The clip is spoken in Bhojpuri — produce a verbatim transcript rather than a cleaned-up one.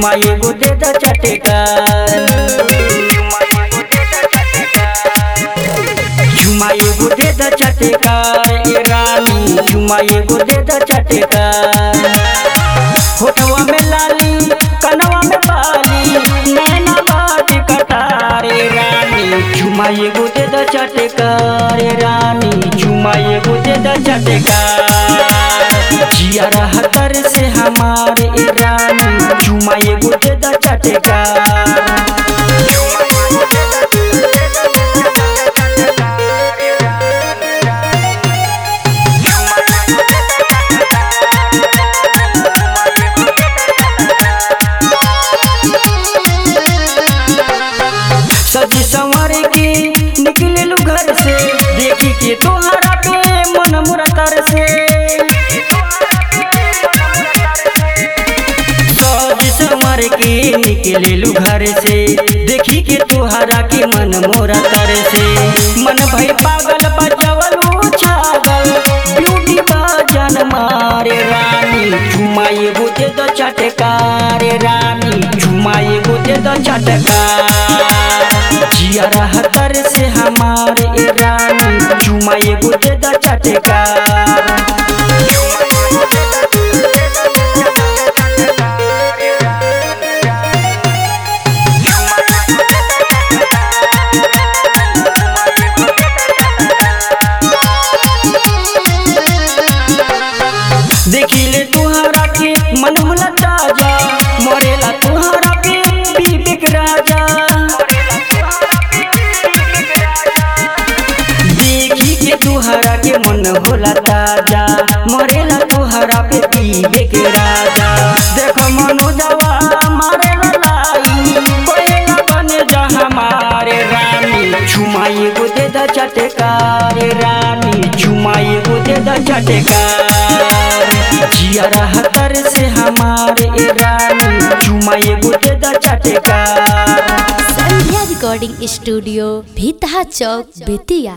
चुमा एगो दे द चटकार चुमा एगो दे द चटकार ए रानी चुमा एगो दे द चटकार होठवा में लाली कनवा में बाली नैना बाट कटार ए रानी चुमा एगो दे द चटकार ए रानी चुमा एगो दे द चटकार जिया रहतर से हमारे ए रानी चुमा एगो दे द चटकार सजी संवर के निकले लू घर से देखी के तोहरा पे मन मुरा तर से सजी संवर के निकले लू घर से देखी के तोहरा के मन मोरा तर से मन भई पागल बजवल छागल ब्यूटी बाजन मारे रानी चुमा एगो दे द चटकार रानी चुमा एगो दे द चटकार जिया रहतर से हमारे ए रानी चुमा एगो दे द चटकार देखिले तुहरा के मन होला ताजा मरेला तुहरा के विवेक राजा देखी के तुहरा के मन होला ताजा मरेला तुहरा पे विवेक राजा देखो मनोजवा मारेला लाई कोयला बने जा हमारे रानी चुमा एगो दे द चटकार रानी चुमा एगो दे द चटकार जिया रहतर से हमारे ए रानी चुमा एगो दे द चटकार। Sandhya recording studio Bhitaha Chowk Bettiah.